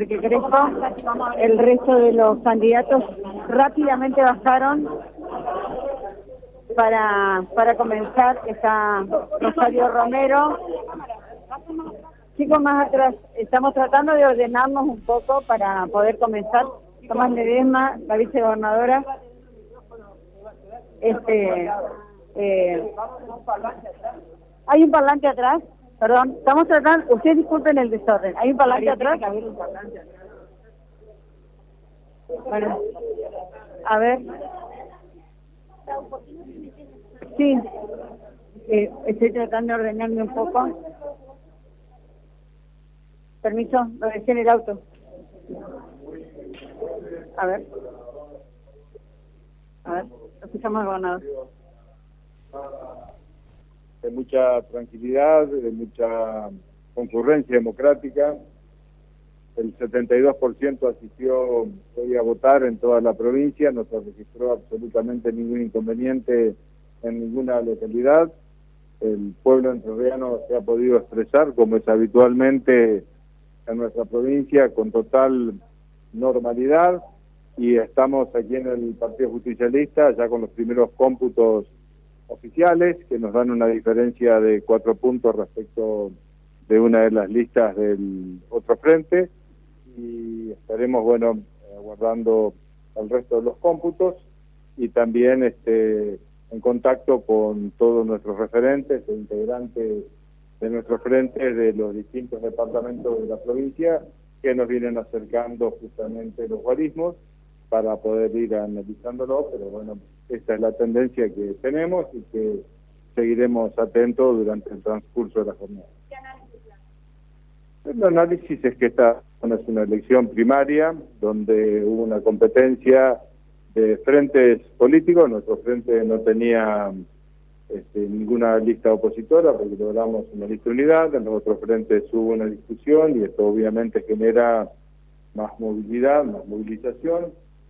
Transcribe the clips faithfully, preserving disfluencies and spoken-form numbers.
Enrique Crespo. El resto de los candidatos rápidamente bajaron para, para comenzar. Está Rosario Romero. Chicos, más atrás, estamos tratando de ordenarnos un poco para poder comenzar. Tomás Ledesma, la vicegobernadora. Este, eh, hay un parlante atrás, perdón, estamos tratando, ustedes disculpen el desorden, hay un parlante atrás. Bueno, a ver. Sí, eh, estoy tratando de ordenarme un poco. Permiso, lo dejé en el auto. A ver. A ver, escuchamos al gobernador. De mucha tranquilidad, de mucha concurrencia democrática. El setenta y dos por ciento asistió hoy a votar en toda la provincia, no se registró absolutamente ningún inconveniente en ninguna localidad. El pueblo entrerriano se ha podido expresar, como es habitualmente en nuestra provincia, con total normalidad, y estamos aquí en el Partido Justicialista ya con los primeros cómputos oficiales que nos dan una diferencia de cuatro puntos respecto de una de las listas del otro frente, y estaremos, bueno, aguardando el resto de los cómputos y también este en contacto con todos nuestros referentes e integrantes de nuestro frente de los distintos departamentos de la provincia que nos vienen acercando justamente los guarismos para poder ir analizándolo, pero bueno, esta es la tendencia que tenemos y que seguiremos atentos durante el transcurso de la jornada. ¿Qué análisis? El análisis es que esta es una elección primaria donde hubo una competencia de frentes políticos. Nuestro frente no tenía este, ninguna lista opositora porque logramos una lista unidad. En los otros frentes hubo una discusión y esto obviamente genera más movilidad, más movilización.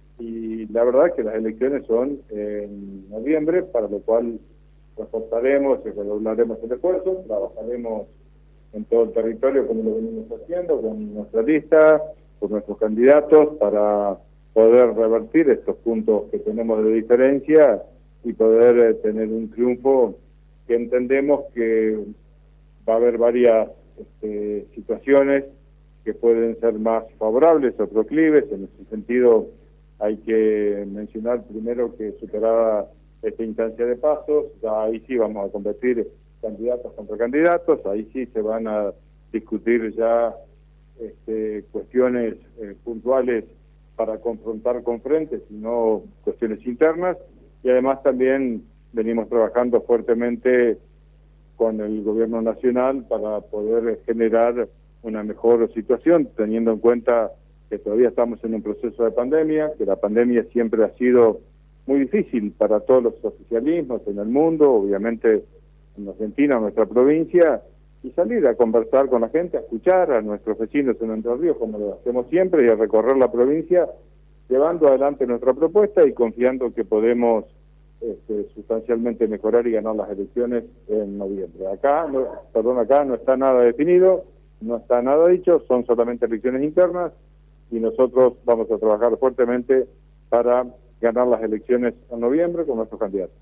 Y la verdad que las elecciones son en noviembre, para lo cual reforzaremos y redoblaremos el esfuerzo, trabajaremos en todo el territorio como lo venimos haciendo, con nuestra lista, con nuestros candidatos, para poder revertir estos puntos que tenemos de diferencia y poder eh, tener un triunfo que entendemos que va a haber varias este, situaciones que pueden ser más favorables o proclives. En ese sentido hay que mencionar primero que superada esta instancia de pasos, ya ahí sí vamos a competir candidatos contra candidatos, ahí sí se van a discutir ya este, cuestiones eh, puntuales para confrontar con frentes y no cuestiones internas, y además también venimos trabajando fuertemente con el gobierno nacional para poder generar una mejor situación, teniendo en cuenta que todavía estamos en un proceso de pandemia, que la pandemia siempre ha sido muy difícil para todos los oficialismos en el mundo, obviamente en Argentina, en nuestra provincia, y salir a conversar con la gente, a escuchar a nuestros vecinos en Entre Ríos, como lo hacemos siempre, y a recorrer la provincia, llevando adelante nuestra propuesta y confiando que podemos este, sustancialmente mejorar y ganar las elecciones en noviembre. Acá, no, perdón, acá no está nada definido, no está nada dicho, son solamente elecciones internas, y nosotros vamos a trabajar fuertemente para ganar las elecciones en noviembre con nuestros candidatos.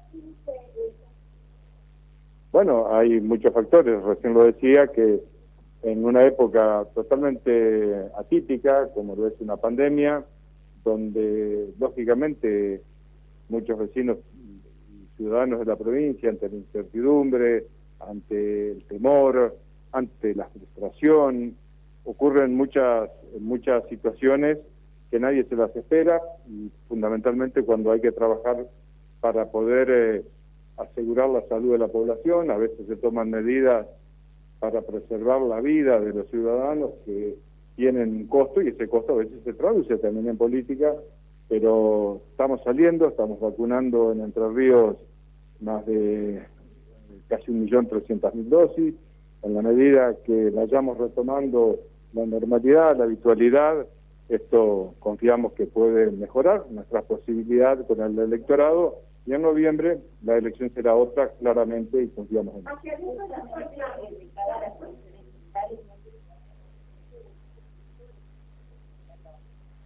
Bueno, hay muchos factores, recién lo decía, que en una época totalmente atípica, como lo es una pandemia, donde lógicamente muchos vecinos y ciudadanos de la provincia, ante la incertidumbre, ante el temor, ante la frustración, ocurren muchas, muchas situaciones que nadie se las espera, y fundamentalmente cuando hay que trabajar para poder eh, asegurar la salud de la población, a veces se toman medidas para preservar la vida de los ciudadanos que tienen un costo, y ese costo a veces se traduce también en política, pero estamos saliendo, estamos vacunando en Entre Ríos más de casi un millón trescientas mil dosis. En la medida que vayamos retomando la normalidad, la habitualidad, esto confiamos que puede mejorar nuestra posibilidad con el electorado, y en noviembre la elección será otra, claramente, y confiamos en eso.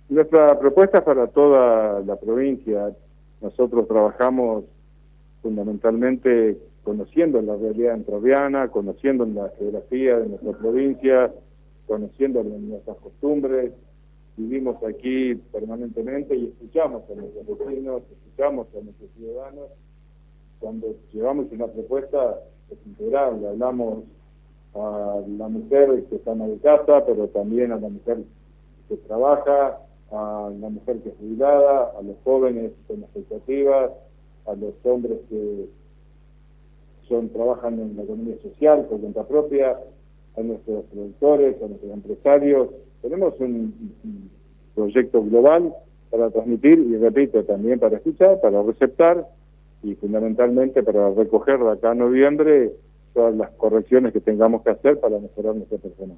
Nuestra propuesta es para toda la provincia. Nosotros trabajamos fundamentalmente conociendo la realidad entrerriana, conociendo la geografía de nuestra provincia, conociendo nuestras costumbres. Vivimos aquí permanentemente y escuchamos a nuestros vecinos, escuchamos a nuestros ciudadanos. Cuando llevamos una propuesta es integral, le hablamos a la mujer que está en la casa, pero también a la mujer que trabaja, a la mujer que es jubilada, a los jóvenes con expectativas, a los hombres que son trabajan en la economía social por cuenta propia, a nuestros productores, a nuestros empresarios. Tenemos un, un proyecto global para transmitir y, repito, también para escuchar, para receptar y fundamentalmente para recoger de acá a noviembre todas las correcciones que tengamos que hacer para mejorar nuestro personal.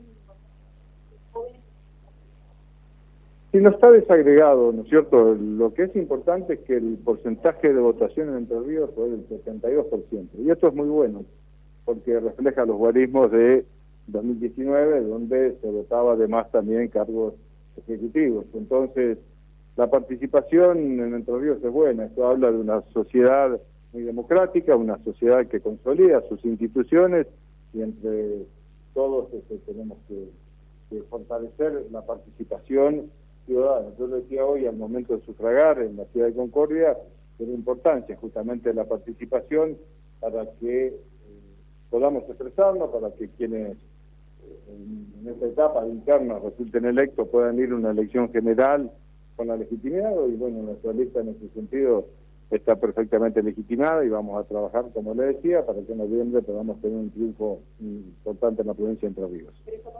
Si no está desagregado, ¿no es cierto? Lo que es importante es que el porcentaje de votación en Entre Ríos fue del setenta y dos por ciento. Y esto es muy bueno, porque refleja los guarismos de dos mil diecinueve, donde se votaba además también cargos ejecutivos. Entonces, la participación en Entre Ríos es buena. Esto habla de una sociedad muy democrática, una sociedad que consolida sus instituciones y entre todos este, tenemos que, que fortalecer la participación ciudadana. Yo lo decía hoy al momento de sufragar en la ciudad de Concordia, de la importancia justamente de la participación para que eh, podamos expresarnos, para que quienes eh, en, en esta etapa interna resulten electos puedan ir a una elección general con la legitimidad, y bueno, nuestra lista en ese sentido está perfectamente legitimada y vamos a trabajar, como le decía, para que en noviembre podamos tener un triunfo importante en la provincia de Entre Ríos.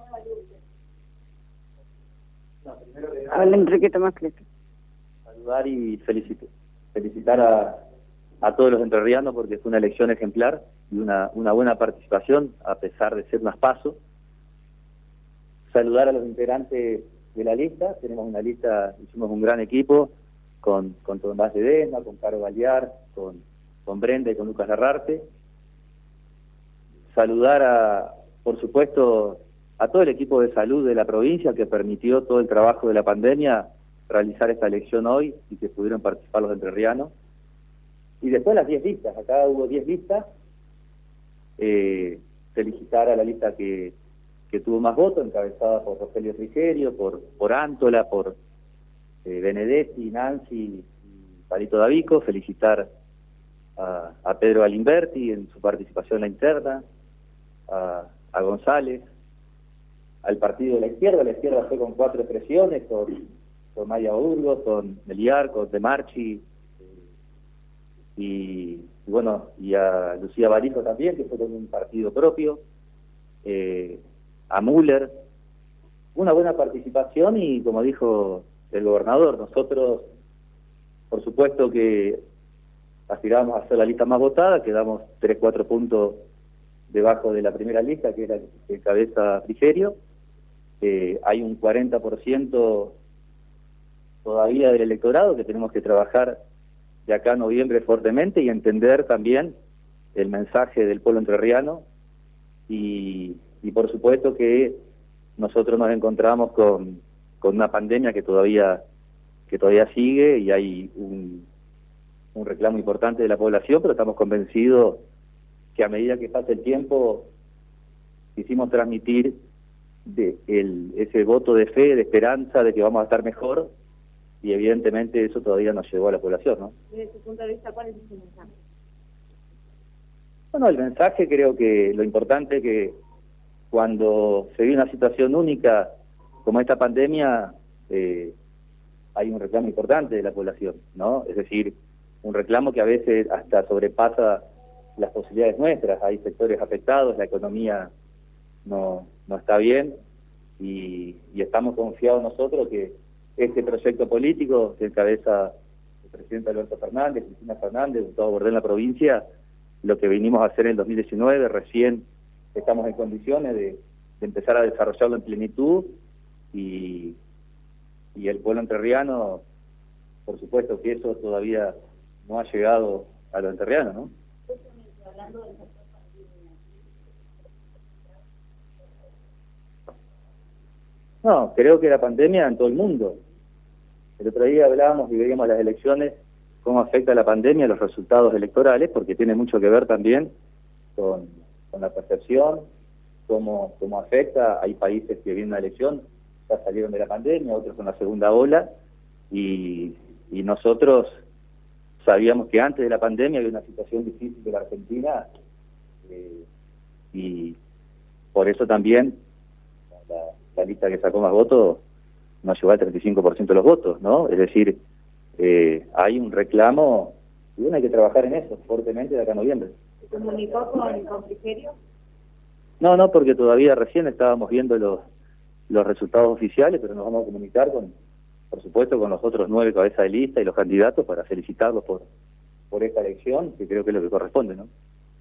No, primero que Habla Enrique Tomás Cleto. Saludar y felicitar, felicitar a, a todos los entrerrianos porque fue una elección ejemplar y una, una buena participación, a pesar de ser unas pasos. Saludar a los integrantes de la lista. Tenemos una lista, hicimos un gran equipo con, con Tomás Ledesma, con Caro Balear, con, con Brenda y con Lucas Larrarte. Saludar a, por supuesto, a todo el equipo de salud de la provincia que permitió todo el trabajo de la pandemia realizar esta elección hoy y que pudieron participar los entrerrianos. Y después las diez listas, acá hubo diez listas. Eh, felicitar a la lista que, que tuvo más votos, encabezada por Rogelio Frigerio, por, por Antola, por eh, Benedetti, Nancy y Palito Davico. Felicitar a, a Pedro Alimberti en su participación en la interna, a, a González, al partido de la izquierda. La izquierda fue con cuatro expresiones, con, con Maya Burgos, con Meliar, con De Marchi, y, y bueno, y a Lucía Barijo también, que fue con un partido propio, eh, a Müller. Una buena participación y, como dijo el gobernador, nosotros, por supuesto que aspirábamos a ser la lista más votada, quedamos tres, cuatro puntos debajo de la primera lista, que era el cabeza Frigerio. Eh, hay un cuarenta por ciento todavía del electorado que tenemos que trabajar de acá a noviembre fuertemente y entender también el mensaje del pueblo entrerriano y, y por supuesto que nosotros nos encontramos con, con una pandemia que todavía que todavía sigue y hay un, un reclamo importante de la población, pero estamos convencidos que a medida que pase el tiempo quisimos transmitir de el, ese voto de fe, de esperanza, de que vamos a estar mejor, y evidentemente eso todavía no llegó a la población, ¿no? Desde su punto de vista, ¿cuál es ese mensaje? Bueno, el mensaje, creo que lo importante es que cuando se vive una situación única como esta pandemia, eh, hay un reclamo importante de la población, ¿no? Es decir, un reclamo que a veces hasta sobrepasa las posibilidades nuestras. Hay sectores afectados, la economía no, no está bien y, y estamos confiados nosotros que este proyecto político que encabeza el presidente Alberto Fernández, Cristina Fernández, todo borde en la provincia, lo que vinimos a hacer en el dos mil diecinueve, recién estamos en condiciones de, de empezar a desarrollarlo en plenitud y, y el pueblo entrerriano, por supuesto que eso todavía no ha llegado a los entrerrianos, ¿no? No, creo que la pandemia en todo el mundo, El otro día hablábamos y veíamos las elecciones, cómo afecta la pandemia a los resultados electorales, porque tiene mucho que ver también con, con la percepción, cómo, cómo afecta. Hay países que vienen a la elección, ya salieron de la pandemia, otros con la segunda ola, y, y nosotros sabíamos que antes de la pandemia había una situación difícil de la Argentina, eh, y por eso también la, la lista que sacó más votos no llegó al treinta y cinco por ciento de los votos, ¿no? Es decir, eh, hay un reclamo y bueno, hay que trabajar en eso fuertemente de acá a noviembre. ¿Se comunicó con, con Frigerio? No, no, porque todavía recién estábamos viendo los, los resultados oficiales, pero nos vamos a comunicar con, por supuesto, con los otros nueve cabezas de lista y los candidatos para felicitarlos por, por esta elección, que creo que es lo que corresponde, ¿no?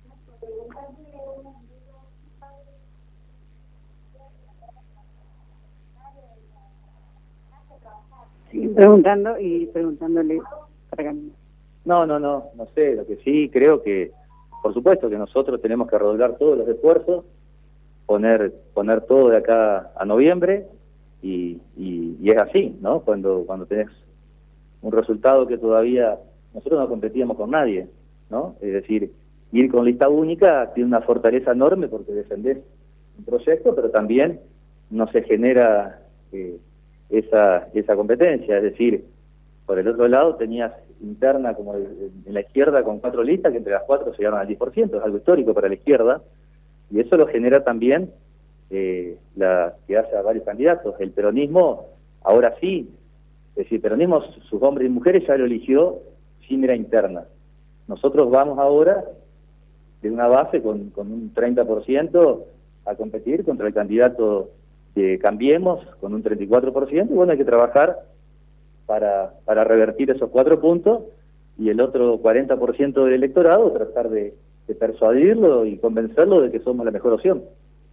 Sí, preguntando y preguntándole para cambiar. No, no, no, no sé, lo que sí creo que, por supuesto que nosotros tenemos que redoblar todos los esfuerzos, poner poner todo de acá a noviembre, y, y, y es así, ¿no? Cuando cuando tenés un resultado que todavía nosotros no competíamos con nadie, ¿no? Es decir, ir con lista única tiene una fortaleza enorme porque defendés un proyecto, pero también no se genera eh, esa esa competencia, es decir, por el otro lado tenías interna como en la izquierda con cuatro listas que entre las cuatro llegaron al diez por ciento, es algo histórico para la izquierda, y eso lo genera también eh, la que haya varios candidatos. El peronismo, ahora sí, es decir, el peronismo, sus hombres y mujeres ya lo eligió sin mira interna. Nosotros vamos ahora de una base con, con un treinta por ciento a competir contra el candidato que Cambiemos con un treinta y cuatro por ciento, y bueno, hay que trabajar para, para revertir esos cuatro puntos, y el otro cuarenta por ciento del electorado tratar de, de persuadirlo y convencerlo de que somos la mejor opción.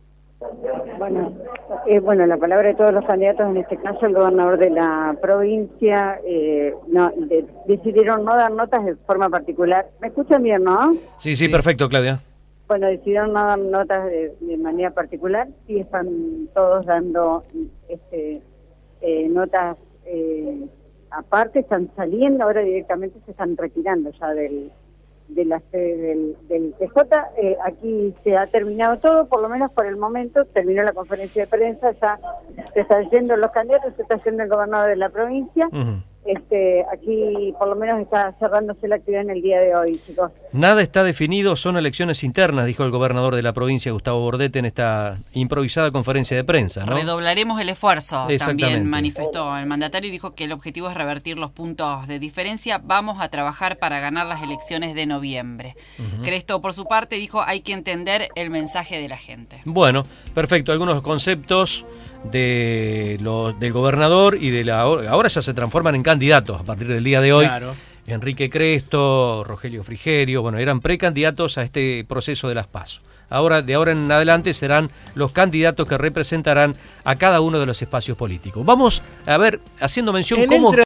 Bueno, eh, bueno, la palabra de todos los candidatos, en este caso el gobernador de la provincia, eh, no, de, decidieron no dar notas de forma particular. ¿Me escuchan bien, no? Sí, sí, perfecto, Claudia. Bueno, decidieron no dar notas de, de manera particular, y están todos dando este, eh, notas eh, aparte, están saliendo, ahora directamente se están retirando ya del de la sede del, del P J. Eh, aquí se ha terminado todo, por lo menos por el momento, terminó la conferencia de prensa, ya se están yendo los candidatos, se está yendo el gobernador de la provincia. Uh-huh. Este, aquí por lo menos está cerrándose la actividad en el día de hoy, chicos. Nada está definido, son elecciones internas, dijo el gobernador de la provincia, Gustavo Bordete, en esta improvisada conferencia de prensa, ¿no? Redoblaremos el esfuerzo, también manifestó el mandatario, y dijo que el objetivo es revertir los puntos de diferencia. Vamos a trabajar para ganar las elecciones de noviembre. Uh-huh. Cresto, por su parte, dijo hay que entender el mensaje de la gente. Bueno, perfecto, algunos conceptos de los del gobernador y de la ahora ya se transforman en candidatos a partir del día de hoy. Claro. Enrique Cresto, Rogelio Frigerio, bueno, eran precandidatos a este proceso de las PASO. Ahora, de ahora en adelante, serán los candidatos que representarán a cada uno de los espacios políticos. Vamos a ver, haciendo mención cómo